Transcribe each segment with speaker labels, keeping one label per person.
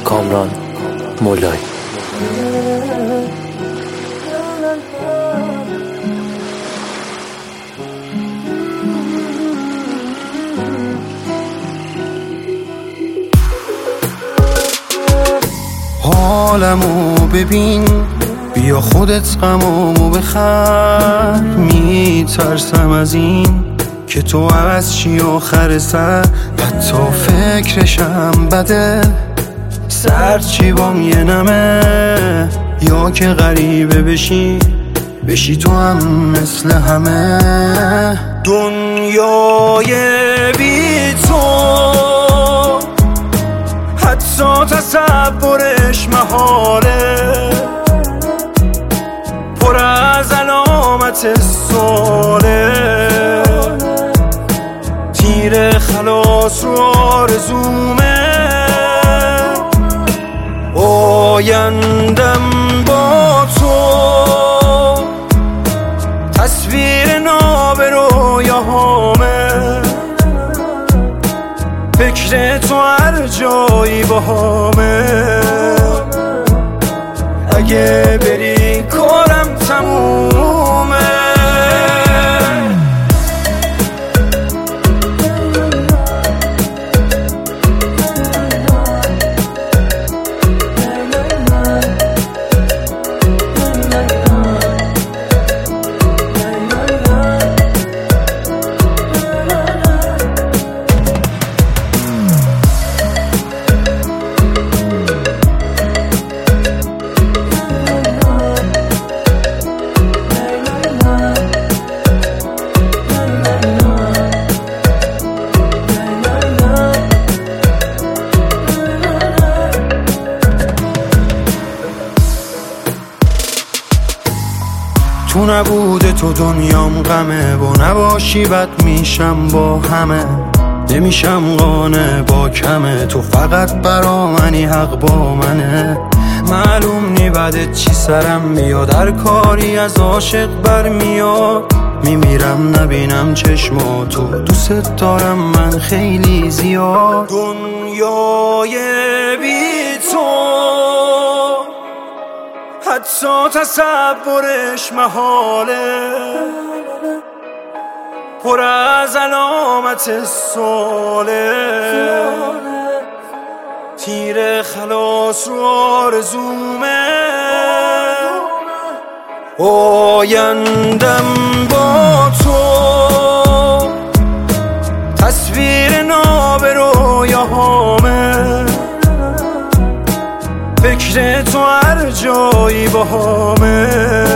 Speaker 1: کامران مولایی.
Speaker 2: حالمو ببین، بیا خودت غمامو بخر. میترسم از این که تو عوض چی آخر سر، حتی فکرشم بده. سر چی بام یه نمه، یا که غریبه بشی تو هم مثل همه. دنیای بی تو حتی تصورش محاله، پر از علامت سواله. تیر خلاص رو آرزومه، آیندم با تو تصویر ناب رویاهامه. فکر تو هر جایی باهامه، اگه بری کارم تمومه. تو نبوده تو دنیام غمه، با نباشی بد میشم با همه. نمیشم قانع با کمه، تو فقط برا منی، حق با منه. معلوم نی بعد چی سرم میاد، هر کاری از عاشق برمیاد. میمیرم نبینم چشماتو، دوست دارم من خیلی زیاد. دنیای بی تو حتی تصورش محاله، پر از علامت سواله. تیر خلاص رو آرزومه، آیندم با تو تصویر ناب رویاهامه. فکر تو هر جایی باهامه،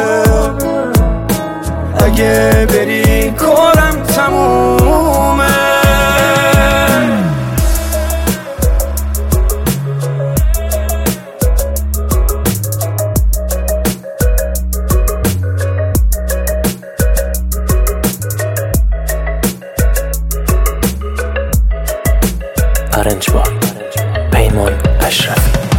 Speaker 2: اگه بری کارم تمومه.
Speaker 1: ارنج بار پیمان اشرفی.